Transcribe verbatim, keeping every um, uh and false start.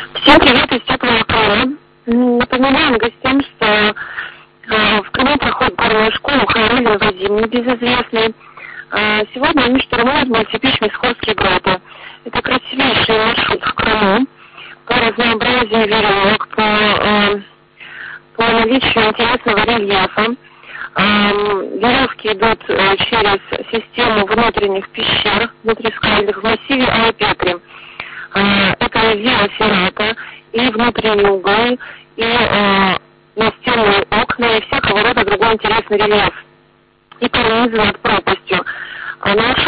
Всем привет из теплого Крыма. Напоминаем гостям, что э, в Крыму проходит горную школу Хайруллин Вадим, небезызвестный. Э, сегодня они штурмуют мультипичные Сходские гроты. Это красивейший маршрут в Крыму по разнообразию веревок, по, э, по наличию интересного рельефа. Э, веревки идут э, через систему внутренних пещер, внутрискальных в массиве Алапетри. Это Виа Феррата, и внутренние углы, и э, настенные окна, и всякого рода другой интересный рельеф. И карнизы над пропастью. А маршрут